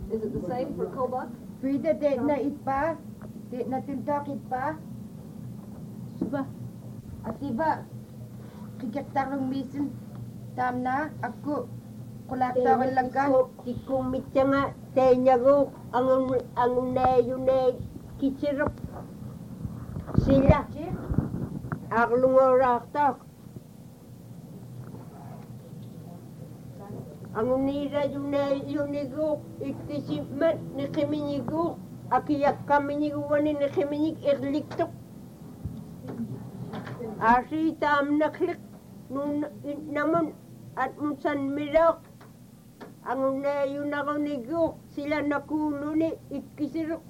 Is it the same for Kobuk? Frida det na itpa, det na tintok itpa. Suba. At iba, kikaktarong misin, tam na, ako, kulaktaron lang ka. Kikumita nga, tenya ko, ang yun kitsirap. Sila, aklungoraktak. Ang nira yun ko, ikisimat ni Kiminigo, akiyak kami ni Guwanin ni Kiminig ikliktok. Asi tam naklik, nun naman at munsan mirak. Ang yun ako ni Guk, sila nakulo ni ikisirok.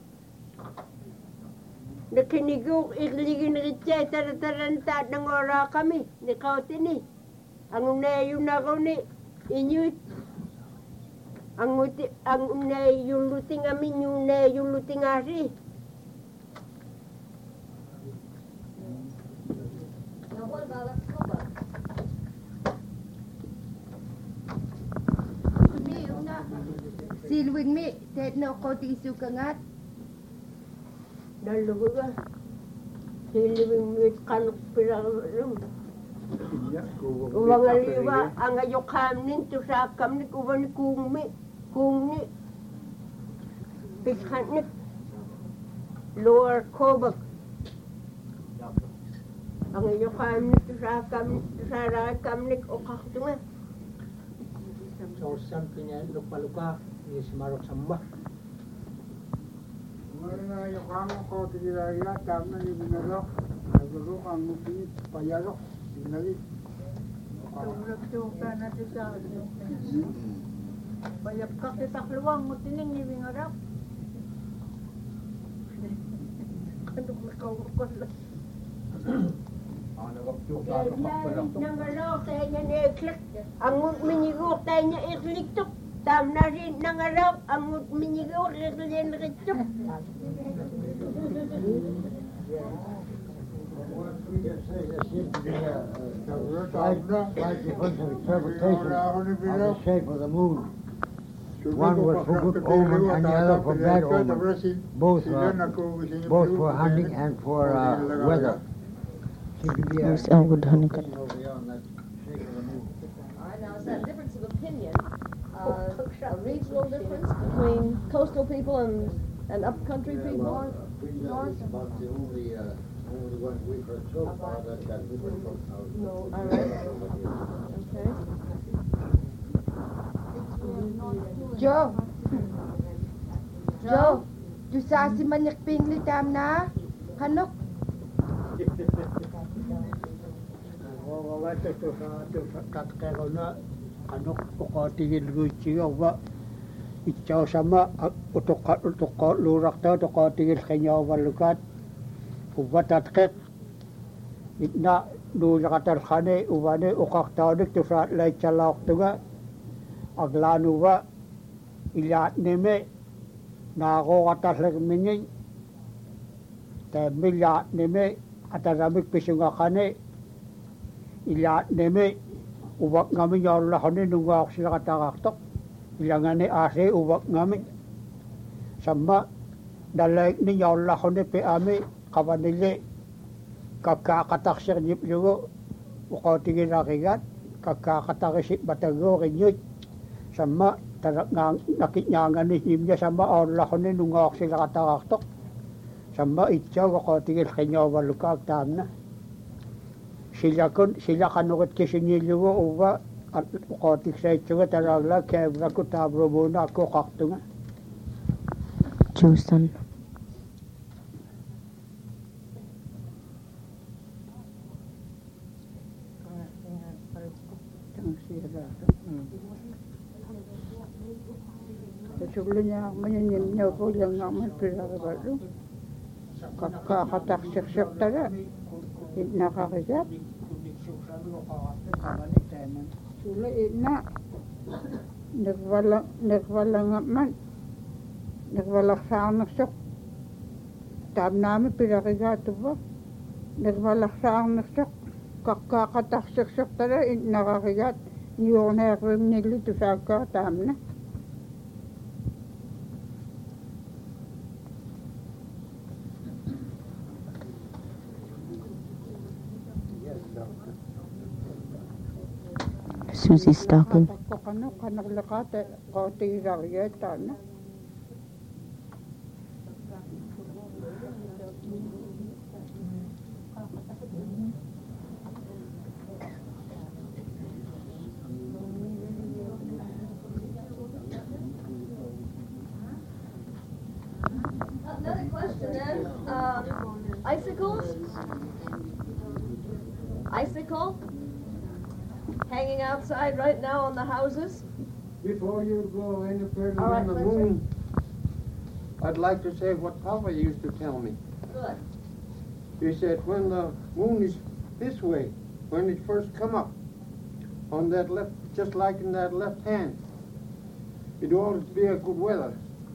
Nakinigok, ikligin ritya, tarataranta ng ora kami, ni Kautini. Ang yun ako ni Inuit. Ang yung luting amin, yung luting asi. Now what about Kobuk? Silwing mi, det na ako tisu kangat. Dalawa ka. Silibing mit kanok pirang. Uwang aliwa, ang ayokam nin, tusakam nik, uwan kungni. Pikhan nik. Lower Kobuk. Ang ayokam nik, tusakam nik, okaktunga. So sampingnya lupa-lupa ini semarok sembah. Mana yang kamu kau tidak lihat, kamu ni benar. Kalau kamu ini payah loh, ini. Kalau tu kan ada sah. Banyak kaki tak luang, mutining ni bingarap. Kalau kau lah. Nangalok tanya neklik, angut menyiguk tanya ikliktuk. Tam nasi nangalok, angut menyiguk iklian ricuk. Like different interpretations of the shape of the moon. One was for good omen and the other for bad omen. Both for hunting and for weather. Yes, ang good honey. Over here on that shape of the moon. All right, now is that difference of opinion a regional difference between coastal people and upcountry people? North? About the only one we've heard so far that different from ours. No, all right. Okay. Joe, tu sa si manyak pingli tam na, kanok. Wawat itu tatkerona kanok ukatigil guciyo ba ikaw sama utok lurak tayo ukatigil kanya walukat ubat tatkek itna lurak tarkhane ubane ukak tayo dik tu sa lay chalak tuga aglanu ba ilat neme na ako kataslik minyin tayo ilat neme ataramik pisungakane ilat neme ubak ngamin yaw lahane nungak sila katakaktok ilangane ase ubak ngamin sama dalay ni yaw lahane pe ame kapanili kakakataksir nip yugo ukatigin rakigat kakakatakisip batago kinyut sama nakitnyangan ni himya sama yaw lahane nungak sila katakaktok sama ityaw ukatigin kanyaw walukak tamna sila kanukit kisiniliwo uwa at ukotik sa itsura taragla kebra ko tabro muna ako kaktunga. Juisan. Sebelumnya menyanyinya aku yang ngamen pirang baru. Kakak tada. Nakakasap. Sula ina nagwala nga man nagwala sa nasok tab namin pinakigato ba nagwala sa nasok kakakataksak tala nakakigat yung nakakrim nilito sa katam na Susie Stocking. Another question then. Icicles? Icicle? Hanging outside right now on the houses? Before you go any further All right, on the let's moon, I'd like to say what Papa used to tell me. Good. He said when the moon is this way, when it first come up, on that left, just like in that left hand, it ought to be a good weather.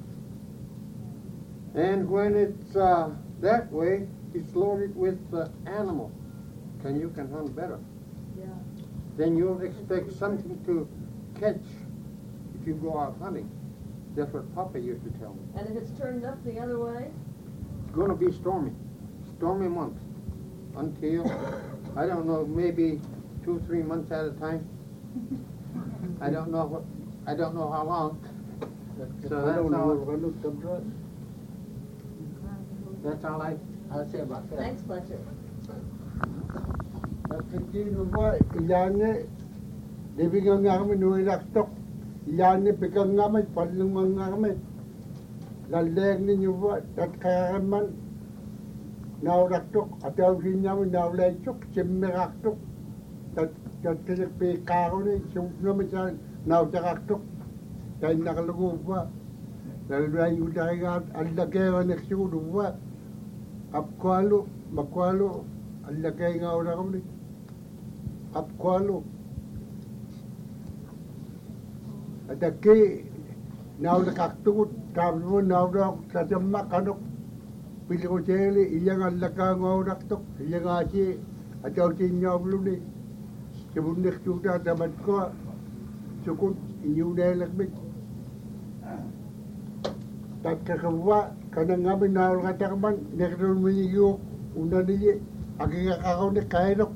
And when it's that way, it's loaded with animal. You can hunt better. Yeah. Then you'll expect something to catch if you go out hunting. That's what Papa used to tell me. And if it's turned up the other way? It's going to be stormy month, until, I don't know, maybe 2-3 months at a time. I don't know how long. So that's all I'll say about that. Thanks, Fletcher. Ilanne, living on Army, no electoc. Ilanne, picking Army, following on Army. La Legni, you what, that Karaman. Now that took, I tell you now they took, Chimmeraktok. That could be Caroni, so no now the Raktok. Then Nakaluva. Then you die out, and the gay on the shoe to what? Apqualo, Maqualo, and the gay out of it. Apqualo. At the key, now the Cactu, Tabu, now the Macanok, Piloceli, young and the Kango Raktok, Yangachi, a Jotin Yavluni, the Bundeskuta, the Matko, so good, you there like me. Tagkakawa, kanang nga binawal ka takman, nekron mo niyo, una niya, aging ako na kainok.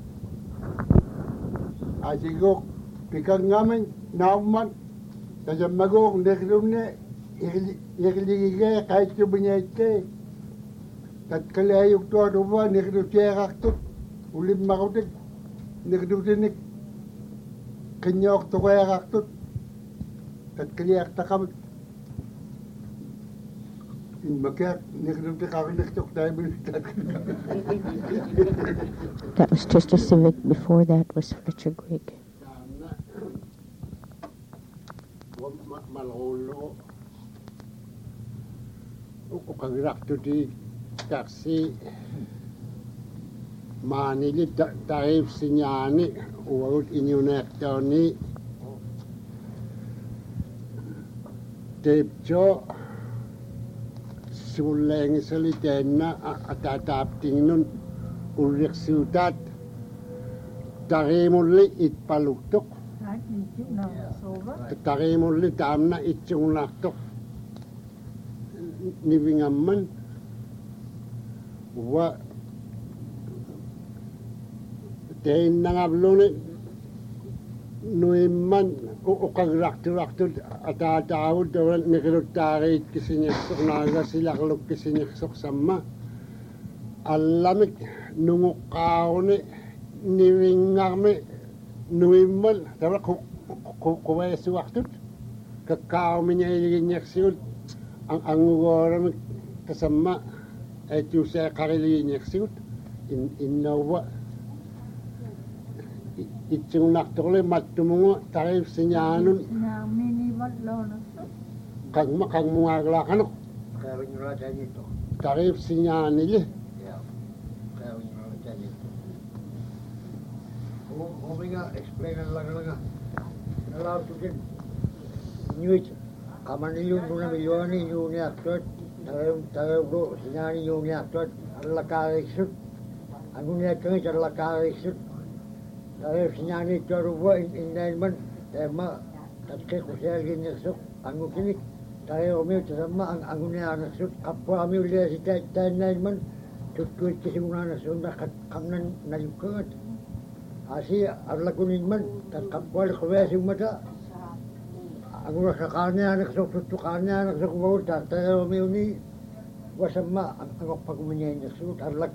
Asigok, pikang ngamin, nauman, tasang magok, nekron na, ikiligigay, kahit yung binyay ka. Tatkalayok to, ano ba, nekron siya kaktot, ulim makutik, nekron sinik, kanyok to kaya kaktot, tatkaliyak takamit. That was Trista Civic. Before that was Fletcher Grigg. Malolo ukagraktuti taksi manili taif sinyani uwut inyunektoni tepcho suleng salitenna atatapting nun uriksutat tarimulli itpaluktok tarimulli tamna itsunglaktok nivingamman wa tein nangabluni nuimman ukagrakturaktud atatawud dawan nikiluttarit kisinyasok naga silakluk kisinyasok sama alamik nungukawni niwingami nuimman dawan kuwesuaktut kakawmi niya iliginyaksiud ang ugoramik kasama etu sa kariliginyaksiud innawa itong naktole matumungo tarif sinyanun kang mga glakanok tarif sinyanili Ominga explain lang allow to get new kamanilun muna milyoni yung aktot tayo sinyani yung aktot alakariksut ano niya kami sa alakariksut tayo sinyani taruwa inayman tema tatke kusya ginyasuk ang kinik tayo umiw tasama ang agunya nasut kapwa umiw liya si tayo inayman tutuit kasi muna nasut na kamnan nayukat Asi arla kuning man kapwal kwesing mata. Ang sa kanya kanya nagsukbaw tayo miuni wasama ang pagmunyan sut arla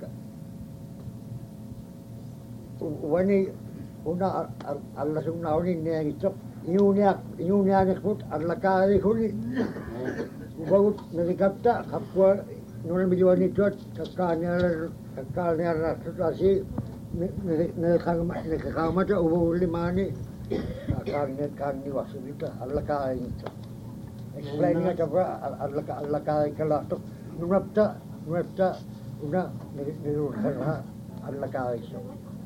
wani una arla sumnauni ne gitok iunia nekut arla kali kuli ubawut nalikapta kapwa nuna bijuani tot kakanya rasutasi nakakamata ubawuli mani kakanya wasubita arla kali nito explain nga kapwa arla kali kalatok nunapta una nirurha arla kali so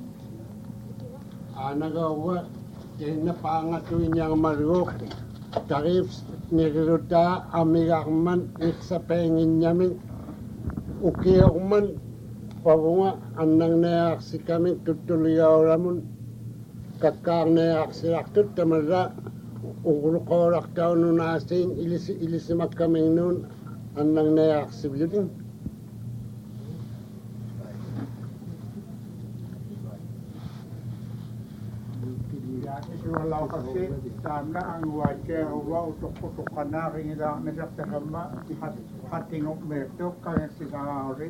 nagawa na pangatuin niyang maruk tarif niruta amigakman sa pengin niyamin ukiyakman pabunga anang nayaksi kami tutuliyaw ramon kakang nayaksi laktut tamara urukorak taw nunasing ilisimak kaming nun anang nayaksi biyudin. Walau kasi tanda ang wajah wa utuk kana ring da mesak takama hatingok metok kaya sigarin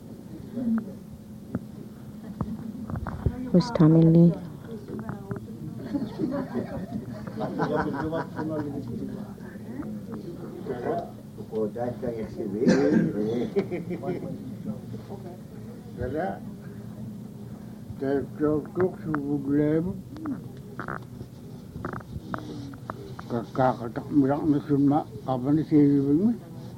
Who's Tommy Lee? Kaya tertuk subuglem kakakatak mirak na sunma kapan ni siribing mo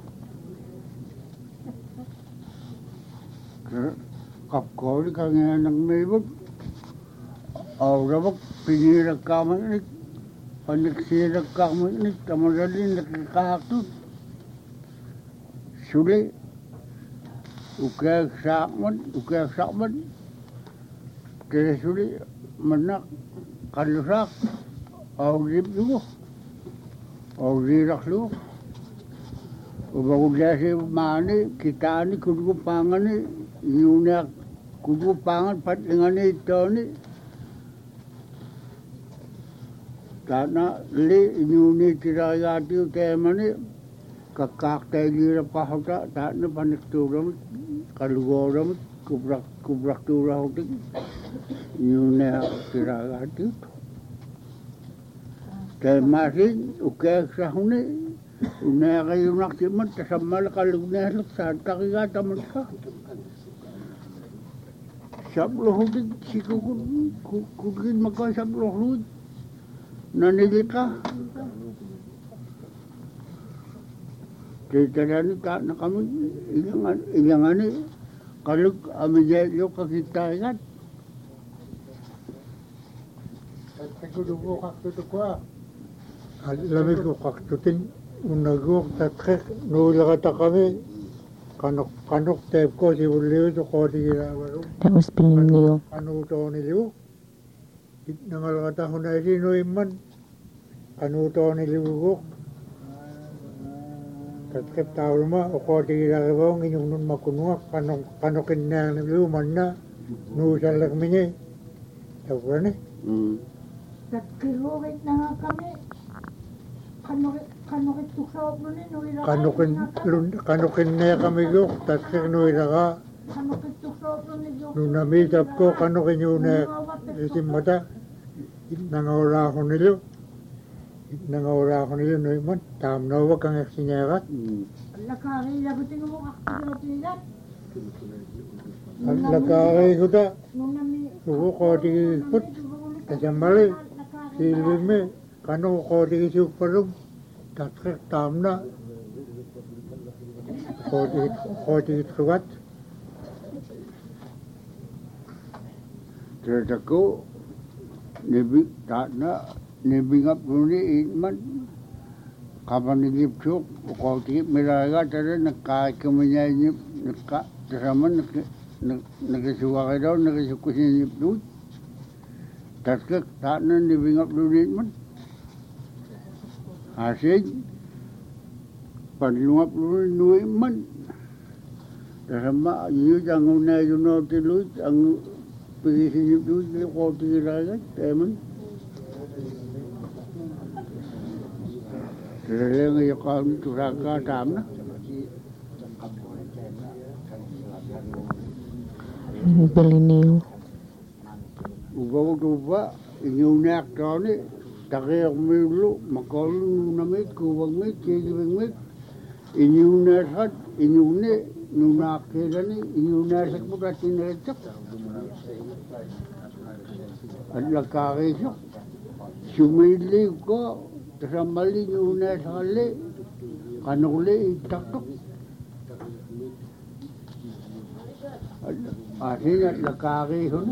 kapkoli ka nga nang maybag awrabag pinirag kamanik paniksirag kamanik tamadalin nakikakatut suli ukay sakman kaya suli manak kalusak awrib lugo awrirak lugo ubagudasi mani kitani kudupangani yunak kudupangan patlingani itoni karena li yuni tirayati utemani kakaktai lirap kahota takna panikturam kalugoram kubrak turahutik yunak tirayati itu kaya masing ukay sahuni unaya kayo naksiman tasamal kalugnelak sa takigata ka sablohudik si kukid maka sablohud nanili ka titanani ka na kami ilangani kalug amidyo kakitayan Tagudugo kaktutukwa lamig ko kaktutin unagok tatrek nulakata kami kanok tep ko si uliw to ko di ginawaro That was Being Leo. ano to niliw nangalakata ko na sino iman ano to niliw ko tatrek tawal ma o ko di ginawaro inyong nun makunwa kanokin na niliw man na nusal lang minye tawa ni Nagkirurit na nga kami. Kanukit tuksaop nun eh, nuwi na kanokin na kami ko tatrek nuwi na ka Kanukit tuksaop nun eh, nung na-meet-up ko, kanokin yun na isim mata nangawala ko nilo no iman tam na wag kang eksinyakat Lakari, labutin mo kaktigot nilat. lakari ko ta Nung nami... suko ko di put kasamali silbi me kano ko di suparug tatrek tam na ko di sugat terdaku nebik tak na nebingap nuni iman kapan nilipsuk ko di meraga tada nakai kemenyanya nakak tersama nakisuwa daw nakisukusin nipdut tatkak tak na nebingap nuni iman hasil panlungap nuni iman tersama yu jangan na yuno tilut ang pigisin yudut kotigilaga temen. Terlenga yakam turaka tamna. Billy Neal. Uva inyunak tani takir milu makalu namit kuwangit kegibangit inyunasat inyune nunak kelani inyunasak mutatin recak adla kagesok sumili ko tersamali inyunasale kanule itaktok akhirnya adla kagesok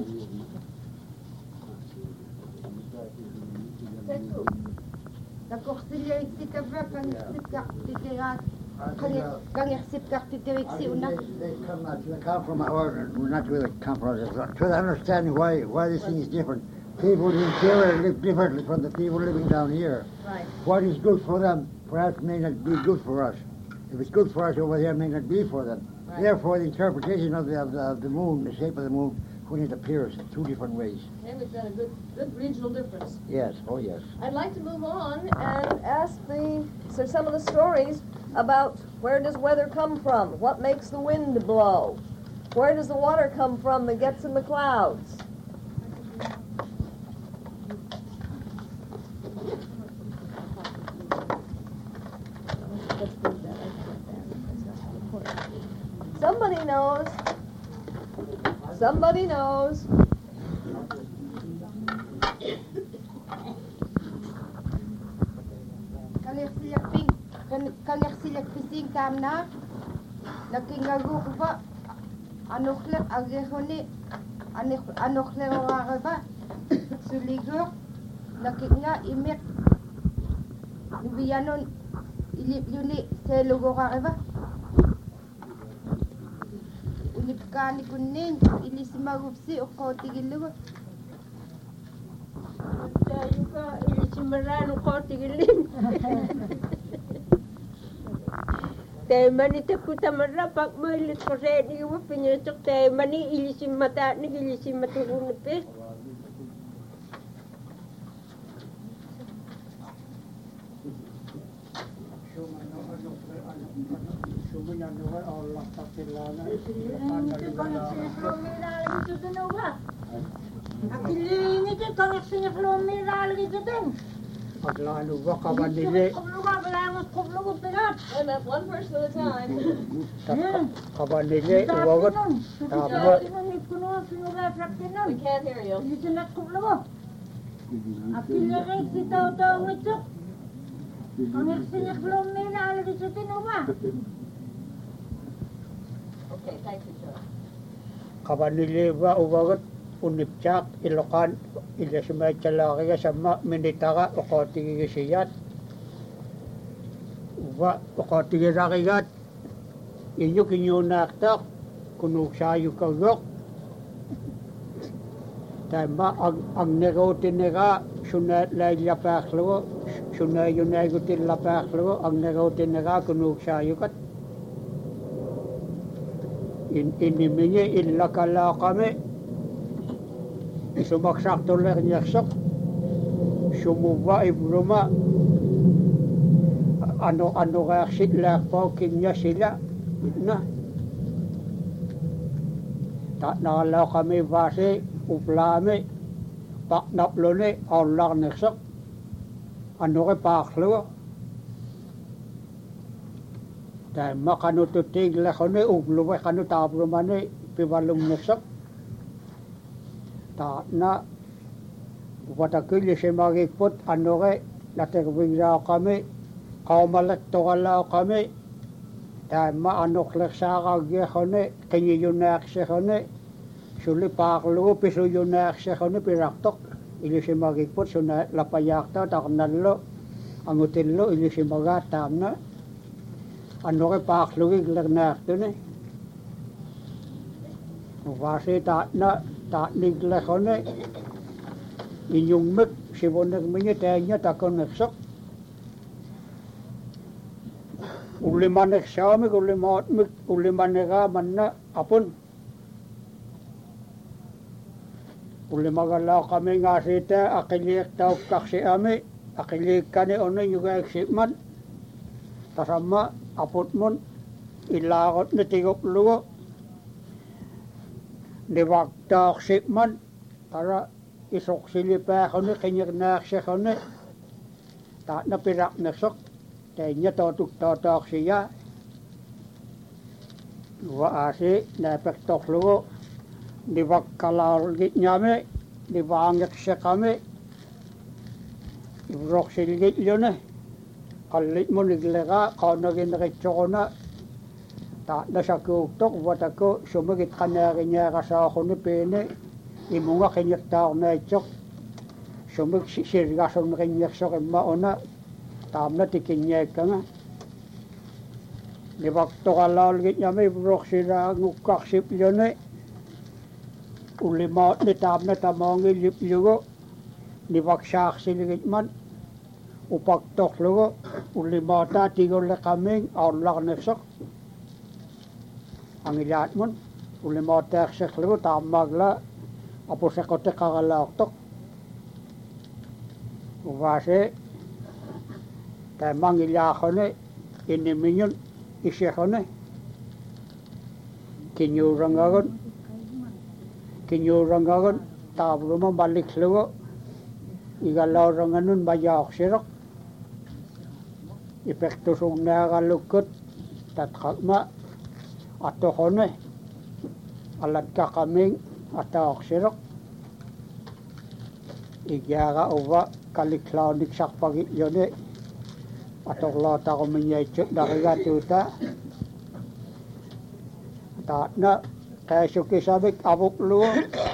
They come from our, not really come from us, try to understand why this thing is different. People in Taylor live differently from the people living down here. Right. What is good for them, perhaps may not be good for us. If it's good for us over there, it may not be for them. Right. Therefore, the interpretation of the moon, the shape of the moon, when it appears in two different ways. And we've got a good regional difference. Yes, oh yes. I'd like to move on and ask some of the stories about where does weather come from? What makes the wind blow? Where does the water come from that gets in the clouds? Somebody knows. Somebody knows. Kalexilek pising tamna nakingaguba anokhle agehoni anokhle orareba suligur nakinga imek biyanon ilipyuni selugorareba ulipkani kunnin ilisimagupsi okotigilugo Tayuka ilisimarano kotigilin. Mani takuta marapak mo ilit ko sa di mo pinyotok mani ilisim mata ni ilisim maturun pe. Akili itu kau sini belum miral gitu dong. Adlanu wa kabanile And that's one person at a time. kabanile uwagat tama We can't hear you. Okay, thank you, Joe. kabanile wa uwagat unipchak ilokan ilasmay chalaki sama minitaka ukotigi siyat wa ukotigi rakigat inyo kinyunaktak kunuk sayo kagok tama ang negotin nega sunay lapaklo sunay yunegotin lapaklo ang negotin nega kunuk sayo kat iniminye ilakala kami sumaksak tuloy niyaksak sumuwa ibruma ano kaya sila po kinya sila na nakalaw kami base uplame paknaplo ni Allah niyaksak ano kaya paklo dahil makanututig lakon ni ubluwa kanutabro ni pibalong niyaksak ta na watakil si magikput ano kay natigwigla kami kaumalat tokala kami ta maanok leksa kagye khone kenyi yunak se khone suli paklo piso yunak se khone piraktok ili si magikput suna lapayakta taknallo angutillo ili si magatam na ano kay paklo giglagnak dun wasi ta na ta nigla khone inyong mek sibonek menyetanya takon neksok ulimanek sami ulimanek manna apun Ulimagalaw kami nga sita, akilik tau kaksi ami, akilik kani ono yung eksipman. Tasama, apot mon, ilakot na tigok lugo. Diwakta eksipman, para isok silipa ko ni, kinyak na eksik ko ni. Ta na pirak na sok, tayo niya totok siya. Waasi, napektok lugo. Diwakkalal git nyame, diwangek siya kami. Ibrok silgit yun eh. Kalit mo niglega, kaunagin nakitsyo ko na. Ta na sa kuktok, wata ko, sumagit ka na kanya kasa ako ni Pene. Imunga kinyak tao na itsok. Sumag sirgason na kinyak sok mauna. Tam na tikinyak ka nga. Diwakto kalal git nyame, ibrok sila ngukaksip yun eh. Ulimaut ni tam na tamang ilip lugo, niwagsak siligit man, upagtok lugo, ulimata tigol na kaming, aulak na sok. Ang ilat mon, ulimata eksik lugo, tamag la, apo sa kote kakalaktok. Uvase, tamang ilako ni, iniminyon, isiko ni, kinyurang agon. Kinyurang agon, tablo mo balik lugo, igalaw rangan nun bayak sirok. Ipektusog na kalukot, tatkakma, ato ko na, alad ka kaming, atak sirok. Igyaga uwa, kaliklaunik sakpagit yun eh. Atok lota ko minyaychuk, nakigatuta. Taat na, kaya suki sabik abuk luo.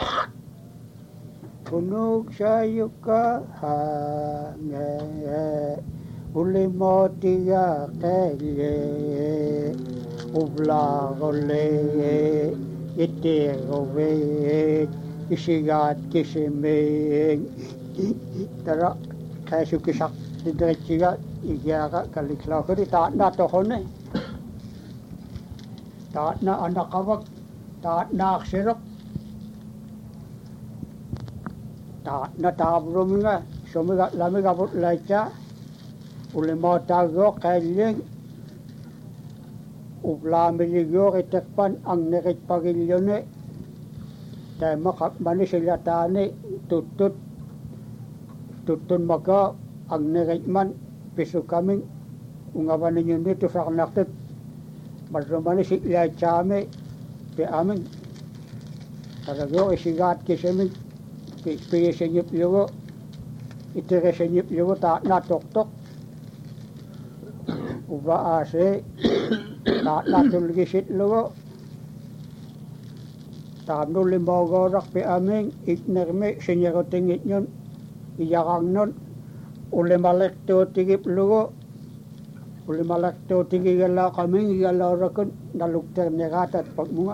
Kunug sayo ka hange, uli mo tiga kele, ubla gole, iti gove, isigat kisiming. Tara, kaya suki sak, didiretsiga, igyaga kaliklaw ko di taat na tohon eh. Taat na anak kawag. Taat na aksirok. Taat na tabrom nga. Sumigat lamig abot laitya. Ulimaw tago kailing. Uplamiligo kitekpan ang nekit pagilyone. Tayo makakmani sila tani. Tutut. Tutun maka ang nekit man. Piso kaming. Ungawan ninyo nito sa kanaktit. Marumani sila chame. Amin, talaga isigat kisemig, piyesenyip yugo, itiresenyip yugo ta natoktok, uba ase, ta natulgisit lugo, ta nulimawgorak pi amin, iknerme senyerotingit yun, iyakang nun, ulimalekto tigip lugo, ulimalekto tigigala kaming, igala rakon, nalukter negatat pagmunga.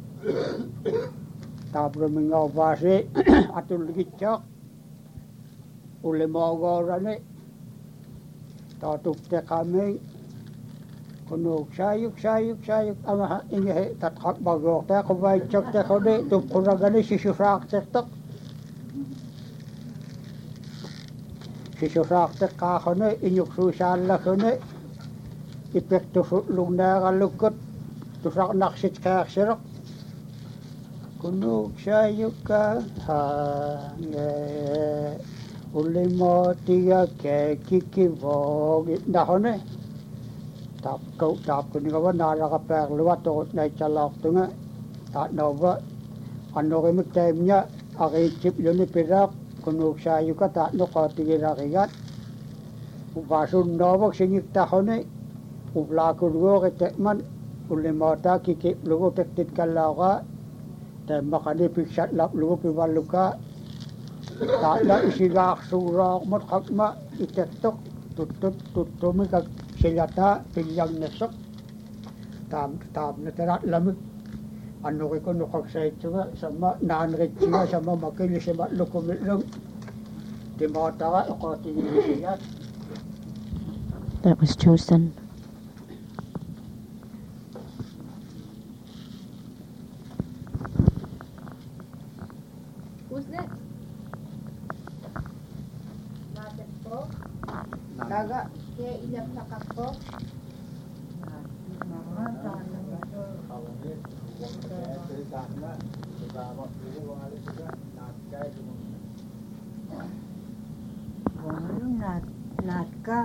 Tapos mga base atul gitchak uli magorane tatupte kami kunog sayuk ama inge tatkak bagok ta kubay chak ta kode tup kuragani sisurak tektok sisurak tek ka kone inyuk susal la kone ipektu lugna kalukot tusak naksit kaya sirok kunug sayo ka hange uli mo tiga ke kikibog nahon eh tap ko ni kawan naraka perluwa to na chalak tunga ta nova ano kay time nya akitsip yun ni pirak kunug sayo ka ta no ka tigira kigat ubasun nova singik tahon eh ublakul ketekman uli mo ta kikip lugo tektit kalawa dan makanya piksat lap lugo piwaluka tak ada isirak surak mot kakma itetok tutut kag senjata pinyang nesok tam neterat lamik ano ko nukak sa ito sama nanrit siya sama makili siya lukumilong di matawa ako tinilisiyan. That was chosen. Who's next? Wong natka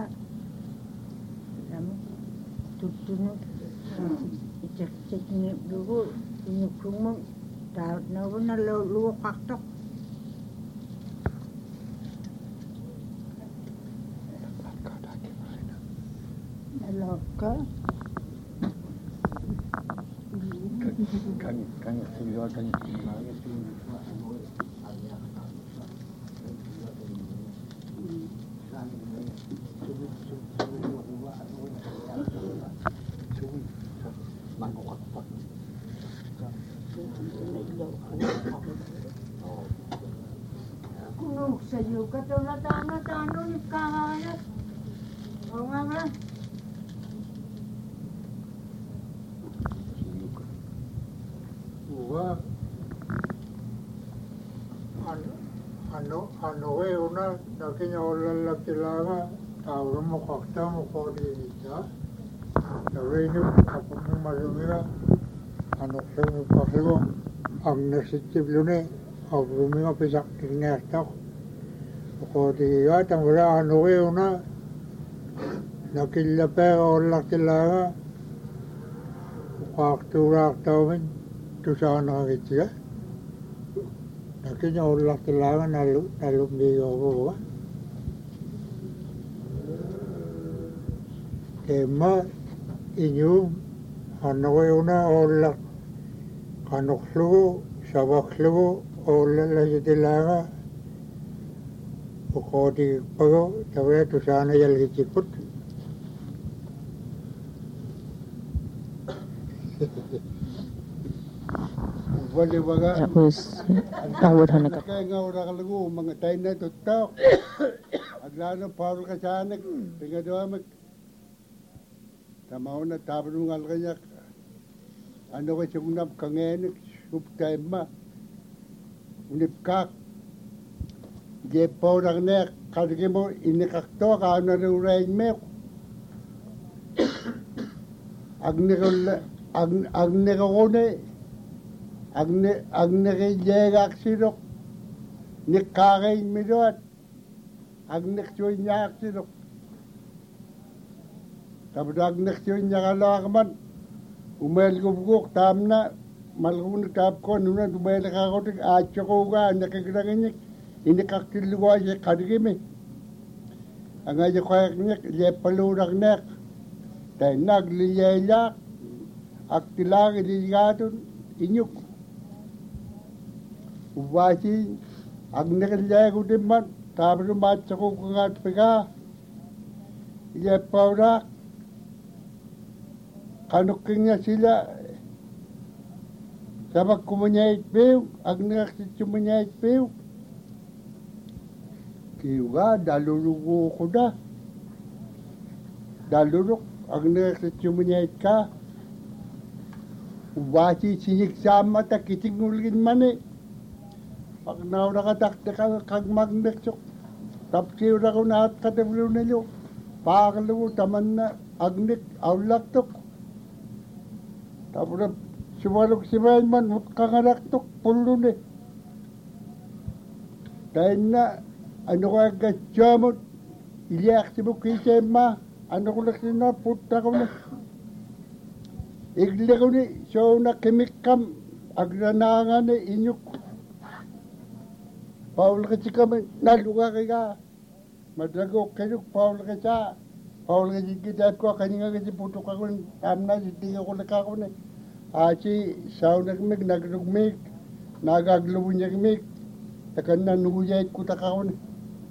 tutunu cek ni dulu ini kumum tahu na lu kaktok Loka kan sila kan Kunung sayo ka to na tano ni kaya. O nga. Ano una nakinya olala kilanga tawag mo kakta mo ko dito. Tawag niyo ako mo malumira. Ano kayo pakigo ang nasitiblo ni ang ruminga pisak tinesta ko di atang wala ano una nakilla pa olala kilanga kaktura tawin tu sana gitu. Nakinya olala kilanga nalumigo ko. Kema inyo ano una olala kanoklu sabaklu olala kilanga ko di pago tawe tu sana yalgikut. That was Awad Hanagat. kaya nga ora kalagu mga tayo na tutok aglano paul ka sanik tingado mag tamaw na tabro ngal kanya ano ka sungnap kangenik sup time ma unipkak je paurang ne kalge mo inikakto ka na rain me agne ko Agne jegak sirok ni kagay midot agne choy nyak sirok tapos agne choy nyakalakman umel gubguk tamna malgun tap ko nuna umel ka ko tik acho ko ga nakagranginik ini kakilwa je kadgime anga je kwaknik je palurak nek tay nagliyaya aktilag di gatun inyuk Wasi agneknya ko din man tapos matcha ko kangat pika iya paura kanukingnya sila sabak kumunyait piu agnek si kumunyait piu kiwa dalulugo ko da daluluk agnek si kumunyait ka wasi sinik sama ta kitingulgin mani pag nakakatakta ka kag magneksok tapos na ko naat katablo nilo pakalo taman na agnik awlaktok tapos sumalok sibayan man kangalaktok pulo ni dahil na ano ka gasyamot iliyak si bukise ma ano ko laksi na puta ko na igli ko ni so na kimikam agranangan ni inyok Paul kecika naluga kaya madrago kayo Paul kecika Paul kecika ko kanya kecika puto ka kun amna jitinga ko laka ko ne aci sauna mig nagrugmig nagaglubunya mig takan na nuguyay ko ta ka ne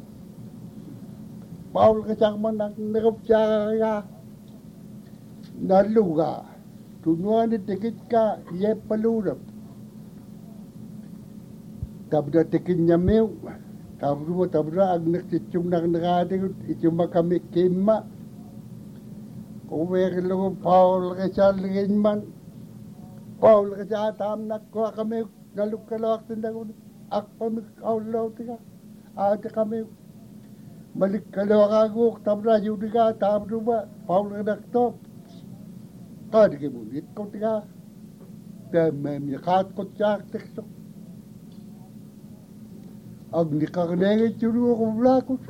Paul kecika man nagop kaya naluga tunuan tikit ka ye palurap Tabra tikin nyameu, tabra agnek cicung nak nagade icuma kami kima. Kowe kelo Paul kesal man, Paul kesal tam nak ko kami naluk kelak tindang ak pamik Allah tiga, ada kami Malik kalawakaguk tamra yudiga tamruba paula naktop. Kadi kebulit ko tiga. Demem yakat ko tiyak tekso. Ag nikakanengit yun ko blakos.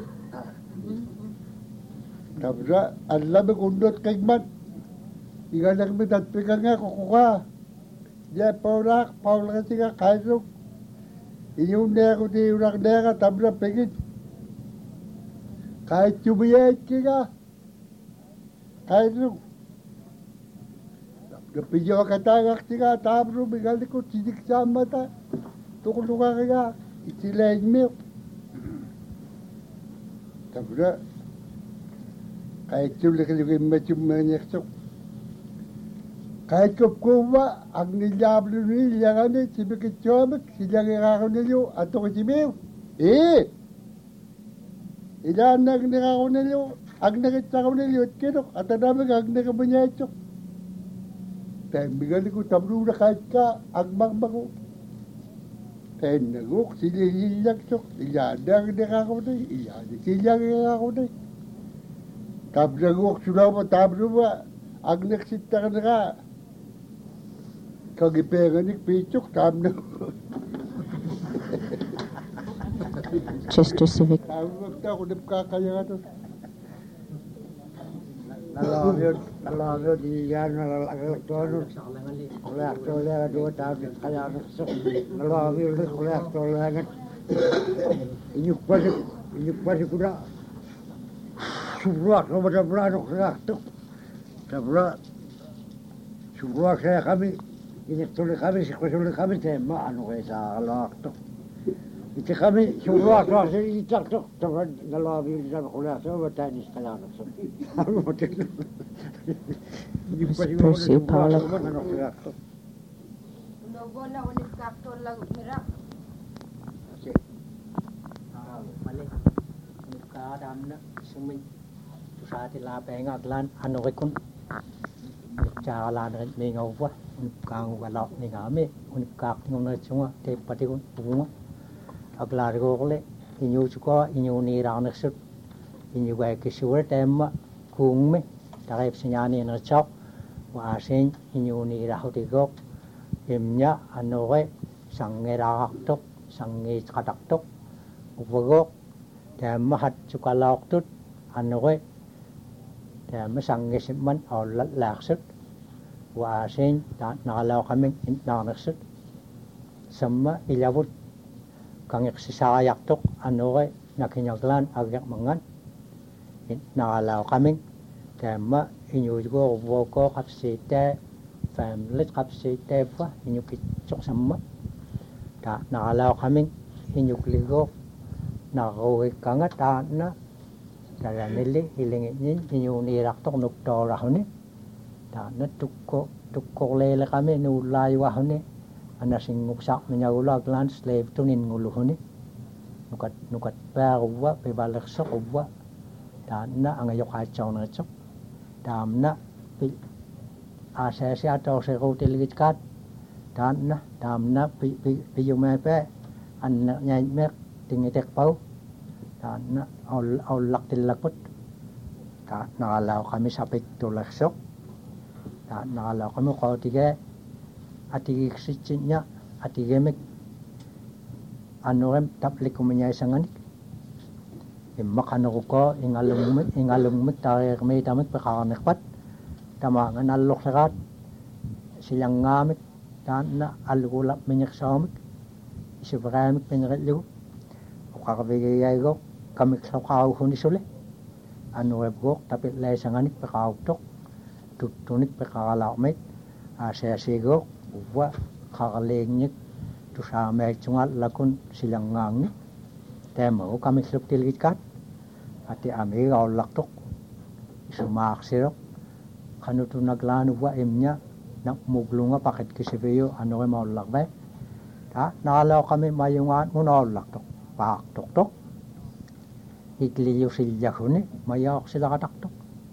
Tamra alam kundot kagman. Iga nagmitat pigang nga kukuha. Ya paula kasi nga kaisok. Inyong neko di urak neka tamra pegit. Kahit yumiyahit ka. Kahit nung. Napidyo ka tagak ka. Tapos bigali ko sidik sa mata. Tukulunga ka ka. Itilayin mo. Tapos na. Kahit yung likalagay matyong manyaksok. Kahit kupkuwa. Ang nilyablo nila nga ni. Sibikit yomik. Silang ikakaw nilyo. Ato ko si Mew. Ilan nagnakaw nilyo, ang nakitsakaw nilyo at kinok, at anamig ang nakabanyaitsok. Dahil bigali ko tamlo na kahit ka, ang magmago. Dahil nagok, silililagsok, ilan nagnakaw na, ilan silang nakakaw na. Tapos nagok, sulaw mo, tamlo ba, ang naksita ka na ka. Kagipenganik, pichok, tam na. Chester Civic. Nalawyo di yan nalagtono. Kolektornya dua tahun kaya nalawyo di kolektornya. Inyuk pasti kuda. Suruh kepada belakang kolektor. Sebelum suruh saya kami ini tulis kami tema anu saya kolektor. Itu kami semua kelas ini cakap teman kalau bisa kuliah semua bertanya sekalian. Percy Paula. Nobona ulit kakto lang mira. Mali. Ka dam na sumin. Sa tila penga klan ano rekon. Cha la na me ngau wa. Kang wa lo ni ngame. Unik kak ngau na chunga te pati kun bunga. Aglar gole inyu chuko inyu ni ranak sut inyu ga ke sure tem kung me tarep sinyani na chok wa sen inyu ni ra hoti gok emnya anoe sange ra tok sange kadak tok ubogok tem hat chukalok tut anoe tem sange simman au lak sut wa sen na law kaming na sut sama ilawut kang eksayak tok anoe nakinyaglan agyak mangan nakalaw kaming tema inyo go woko kapsite family kapsite pa inyo kitsok sama ta nakalaw kaming inyo kligo nakawi kangat ta na dala nili hilingin inyo nirak tok nukto rahuni ta na tukko lele kami nulay wahuni ana singuksak menyaulah klan slave tunin nguluhuni nukat paruwa pe balaksak uwa dan na angayok hacau na cok damna pi asesi atau sekotiligit kat dan na damna pi yumepe anna nyaimek tingitek pau dan na aulak tilakut dan nakalau kami sapik tulaksok dan nakalau kami kau tiga ati kiksinya ati gemek anorem taplik kumanya sanganik makano ko ingalung tarik may tamit pakanikpat tamangan alok sakat silang ngamit dan na algulap minyak samik isipramik pinakaliw o kakabigay ko kamik sa kauhuni suli anorem ko tapit lay sanganik pakautok tutunit pakakalakmit asyasigok uwa kakalingnyik tu samay chungal lakun silang ngang ni temo kami sluk tilgit kat ati ami gaulak tok isumak sirok kanu tu naglanu wa imnya nak muglunga paket kisibeyo ano kay maulak ba ta nakalaw kami mayungan mo naulak tok pak tok ikliyo silya huni mayak sila katak tok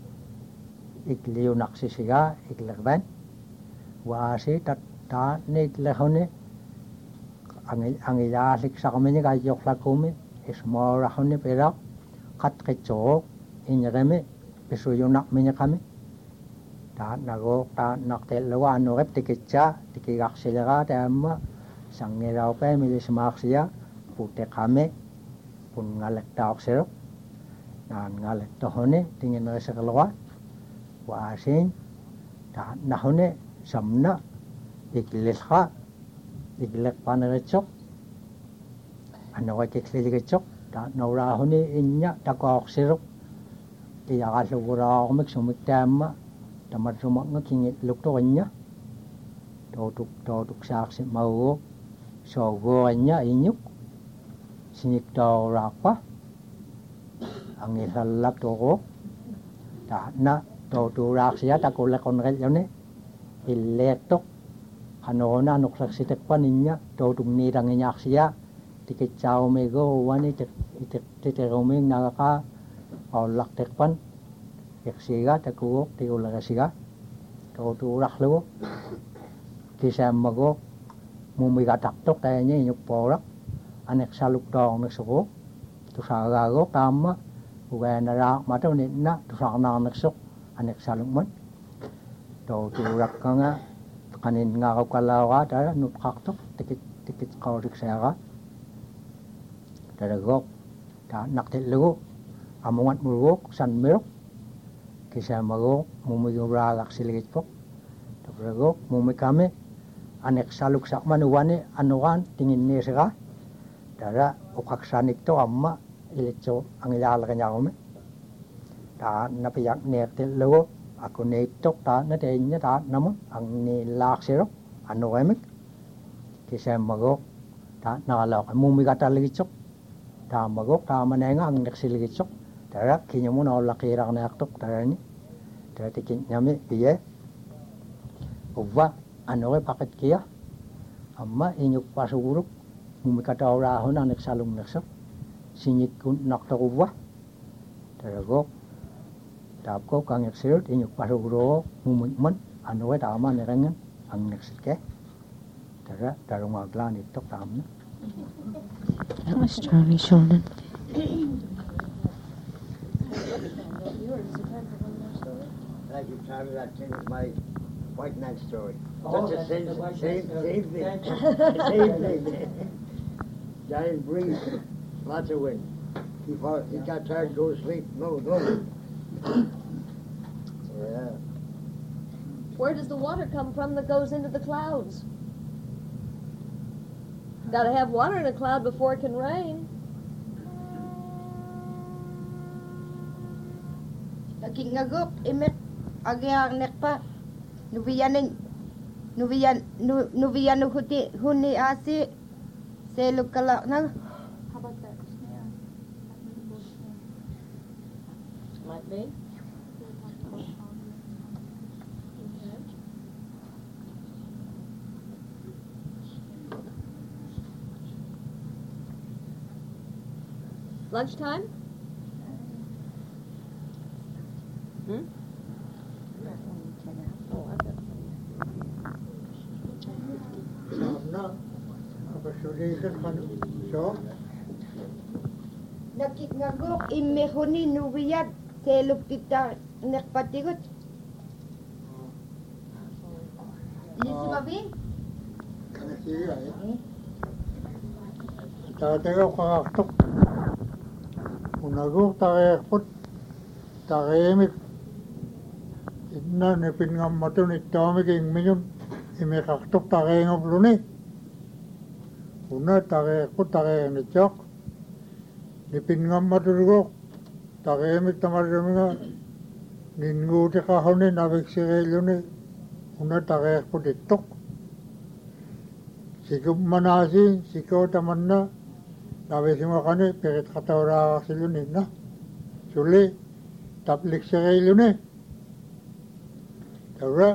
ikliyo naksisiga iklagban wasi ta nik lehone ang ilasik sa kami ni kayok lakumi ismora hone perak qatqitsuruq iñiqimi pisuyunaqmiñiqami taatnaguuq taatnaqtillugu anuqip tikitsaa tikiqarsileraa taamma sangilaupai milismaaqsia puteqami punngalektaorsiruq naangalektohuni tingineriseqluqa waasiin taatnahuni samna ikililqa ikilekpaneritsoq anuqikikliligitsoq taatnauraahuni inña takoorsiruq iyaqalluguraaqormik sumik taamma tamatsumaq kingilluktorinña tootuksaaqsi mauguuq sooguurinña iñuk siñiktooruraaqpa angillallaktuquuq taatna tootuuraaqsia takuleqonerilluni illeettoq qanuuna anuqlersitekpan inña tootukniirangiñaaqsia tikitsaaumiguuwani titeruming naqaqaa qaullartekpan iqsiga takuuq tigulerisiga tootuurarlugu kisaammaguuq mumigataqtoq taañi iñukpooraq aneqsaluktoornersuquuq tusaagaaguuq taamma ugaanaraaqmatu ninna tusarnaarnersuq aneqsalukman tootuurakkanga qaninngaarukalauraa taa nutqartoq tikitqautiksaaraa tadaguuq taatnaqtillugu amungatmuluguuq sanmiruq kisaammaguuq mumiguraaqarsiligitpoq tadaguuq mumikami aneqsaluksaqman uwani anuqaan tinginniisiraa tada uqaqsanikto amma ilitsu angilaaleqañarumi taatnapiaqniiqtillugu akuniittoq taatna teiñña taatnamun angniillaarsiruq anuqimik kisaammaguuq taatnaqalauqa mumigatalligitsoq taammaguuq taamanainga angneqsiligitsoq tada kiñumun ollaqiilarniartoq tadani tada tikiññami iye uvva anuqi paqitkia amma iñukpasuuruk mumikatauraahun aneqsalunnersoq siñikkunnartoquvva tadaguuq taapkuuq angeqsirut iñukpasuuruuq mumikman anuqi taama neqengan angneqsilke tada tarungaaglaanittoq taamna. That was Charlie Sheldon. Thank you, Charlie. That thing is my white man story. Such a same thing. Same thing. Giant breeze, lots of wind. He got tired, go to sleep. No. Yeah. Where does the water come from that goes into the clouds? Got to have water in a cloud before it can rain. Nagingagop, imek, agiarnek pa. Nubiyan huni asi. Selug kalak na. How about that snare? Might be. Lunchtime? Nakingagop, imek huni nubiyan. Selug tita nekpatigot. Ini si Babi? Taatego kakaktok. Unaguuq taqiaqput taqiimik inna nipingammatun ittaamik ingmiñun imiqaqtuq taqiingupluni una taqiaqput taqiignitsoq nipingammatuluguuq taqiimik tamarruminga ninguutiqahuni naviksiqiilluni una taqiaqput ittoq sikummanaasin sikootamanna navisimaqani piqitqatauraaqarsilunninna suli tapliksiqiilluni taura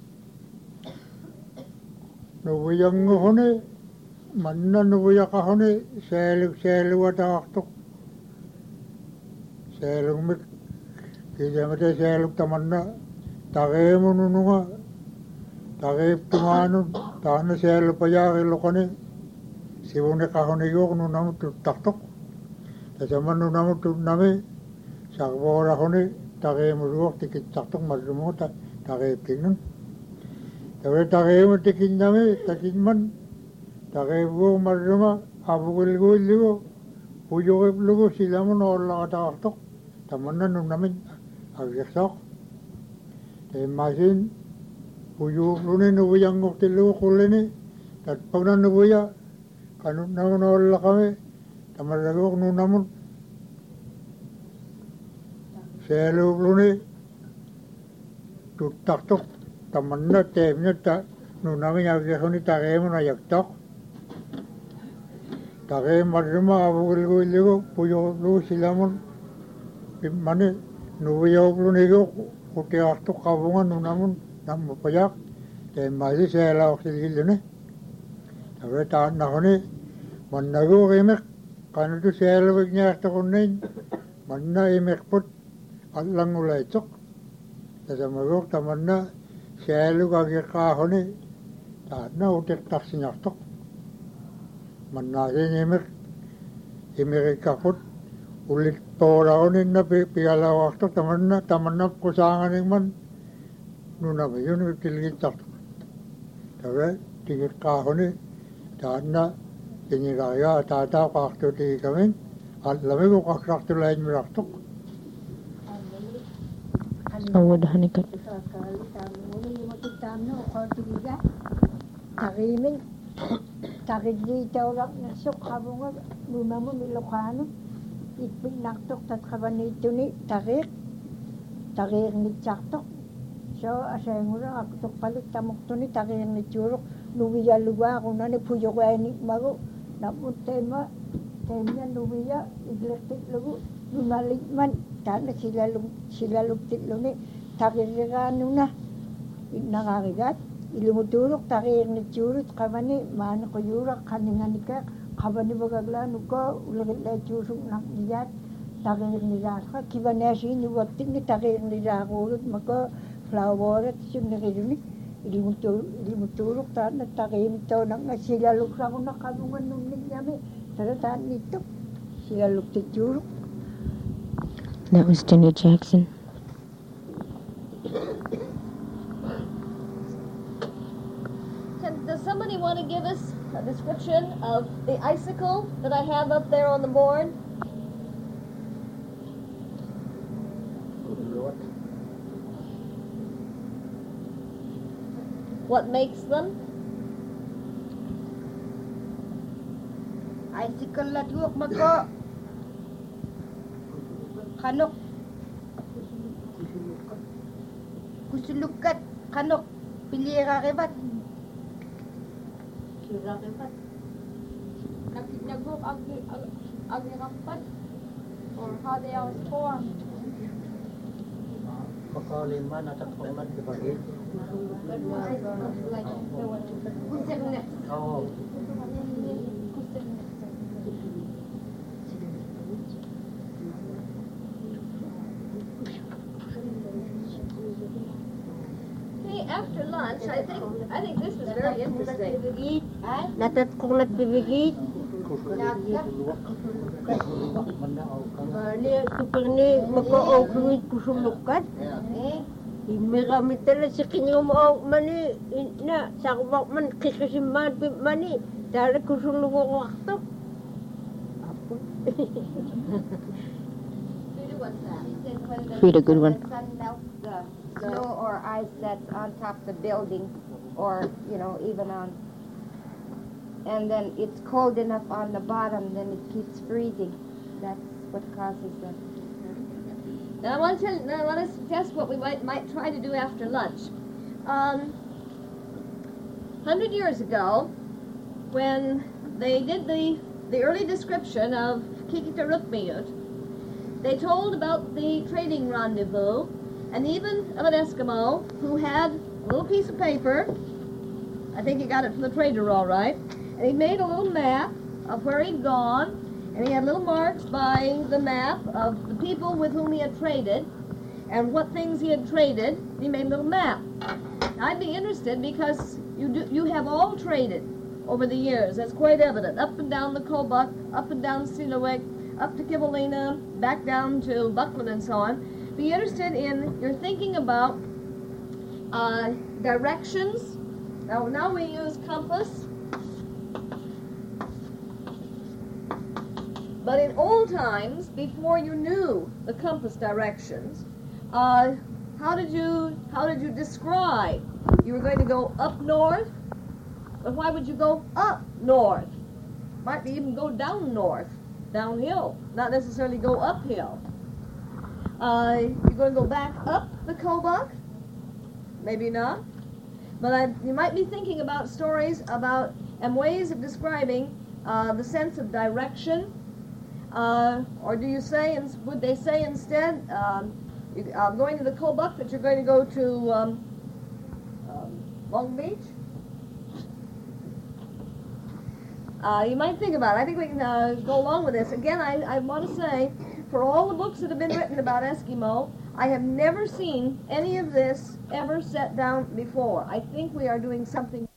nuviyanguhuni manna nuviyaqahuni seelugataqartuq seelugmik kiisamate seelug tamanna taqiimunununga taqiiptumaanun taanna seelupajaaqiluqani sivuniqahuniguuq nunamut tuttartoq tasaman nunamut tunnami Sarvorahoni, Taremuruok, the Kitatok Mazumota, Tare Pinum. Tare Taremu Tikiname, Takinman, Tarevu Mazuma, Abuilgu, Puyo Lugo, Silamon or Latatok, Tamana Nunamin, Agasok. The machine, Puyo Lunin, Uyang of the Lukulini, that Ponan Uya, Kanun or Lakame, Tamarago Nunamun. Selu luni tutak tok tamanna temnya ta nunami yagehoni taremu na yaktok tare marma abugul gulego puyo lu silamun mane nuyo luni go kute arto kabunga nunamun nam payak temali sela oxililune tare ta nahoni mannago gemek kanu selu gnya to kunin manna emek put Allang ulai cok, jadi mereka tamanna selalu kaki kahoni, tak na utek tak sinyak tok, mana ini emek kaput, ulit torahoni na piala waktu tamanna kusangan ingman, nuna bayun kilgit tak, tapi tinggal kahoni, tak na ini raya tata waktu di kami, alami ko waktu lain merak tok. Awad hanikat. Tarimin, tarigli tawlak na sukhabunga, lumamu milokano, ipinaktok tatkabanito ni tarik ni tsaktok. So, asayangura, akutok palit tamok to ni tarik ni tsurok, nuwiya luwa, kung nani puyo ko ay mago, napun temya, nuwiya, iglektik lugu, lumalikman, tanda sila luktik luni, takirigano na, nakakagat, ilumuturok, takir ni tsurot, kabani, maana ko yurak, kaninganika, kabani bagaglano ko, ulagit na tsurok nakniyat, takir ni raka, kibanesi ni watik ni takir ni raka ulit, maka flower at sinagiruni, ilumuturok, tanda takir nito, sila luksa ko nakabungan nung nigyami, tarataan nito, sila luktik tsurok. That was Jenny Jackson. Does somebody want to give us a description of the icicle that I have up there on the board? What makes them? Icicle la tuok mako. Kanok. Kusulukat kanok pilira rebat. Pilira rebat. Nagbook agirapat or how they are formed. Pakaliman at takliman dibagit. Kusernet. Oo. After lunch, I think this was very interesting. Natatkulat bibigit. Tukarni maka-ogluit kusulukat. Imiramit sa kinyong mani na sakbak man kikasiman mani dahil kusulukok wakto. Read a good one. Snow or ice that's on top of the building or, even on, and then it's cold enough on the bottom, then it keeps freezing. That's what causes that. Now I want to suggest what we might try to do after lunch. 100 years ago, when they did the early description of Kikitarukmiut, they told about the trading rendezvous, and even of an Eskimo who had a little piece of paper. I think he got it from the trader all right. And he made a little map of where he'd gone, and he had little marks by the map of the people with whom he had traded and what things he had traded. He made a little map. I'd be interested because you have all traded over the years. That's quite evident. Up and down the Kobuk, up and down Silawik, up to Kivalina, back down to Buckland and so on, be interested in your thinking about directions. Now we use compass. But in old times, before you knew the compass directions, how did you describe? You were going to go up north, but why would you go up north? Might be even go down north, downhill, not necessarily go uphill. You're going to go back up the Kobuk? Maybe not. But you might be thinking about stories about and ways of describing the sense of direction. Or do you say, would they say instead, going to the Kobuk, that you're going to go to Long Beach? You might think about it. I think we can go along with this. Again, I want to say, for all the books that have been written about Eskimo, I have never seen any of this ever set down before. I think we are doing something